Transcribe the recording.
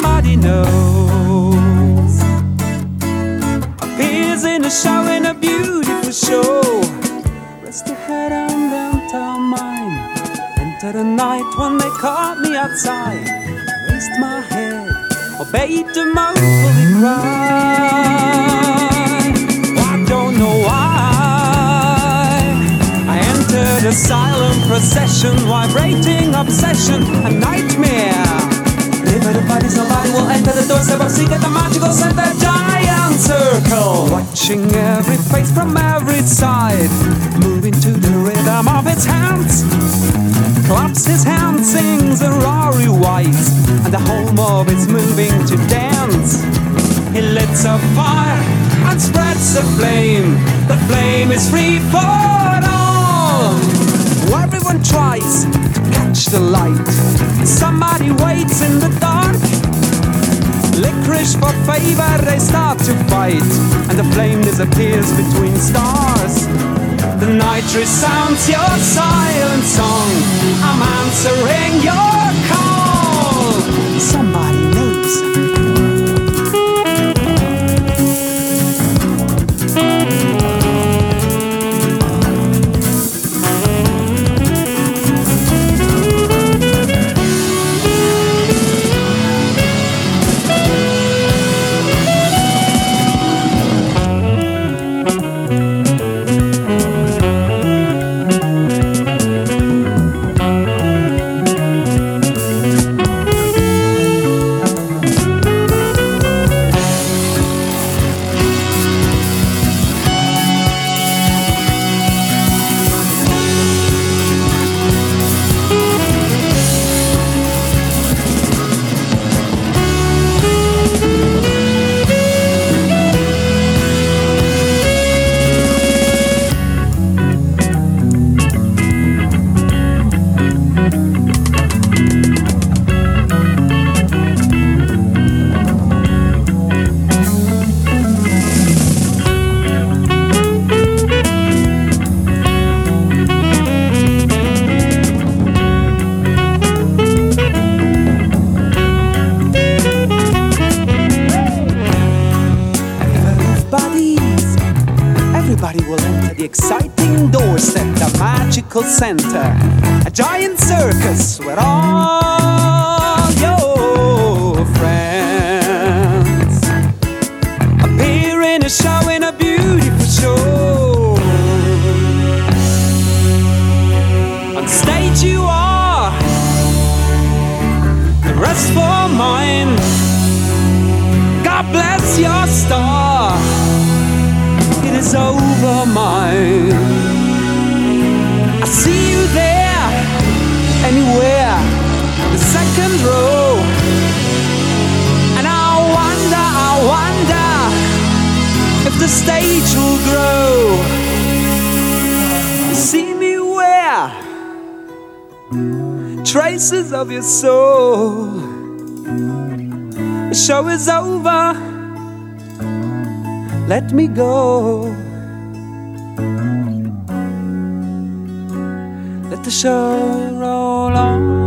somebody knows. Appears in a show, in a beautiful show. Rest your head on downtown mine. Enter the night when they caught me outside. Raised my head, obeyed the mournfully cry. I don't know why I entered a silent procession, vibrating obsession, a nightmare. Nobody will enter the doorstep of secret, the magical center, giant circle. Watching every face from every side, moving to the rhythm of its hands. Claps his hands, sings a rory white, and the whole mob is moving to dance. He lights a fire and spreads a flame. The flame is free for all. Everyone tries to catch the light. Somebody waits in the dark. Licorice for favor, they start to fight, and the flame disappears between stars. The night resounds your silent song. I'm answering your call. Somebody knows. Everybody will enter the exciting doorstep, the magical center, a giant circus where all your friends appear in a show, in a beautiful show. On stage you are, the rest for mine. God bless your star. It is over mine. I see you there, anywhere, the second row. And I wonder if the stage will grow. You see me where? Traces of your soul. The show is over. Let me go. Let the show roll on.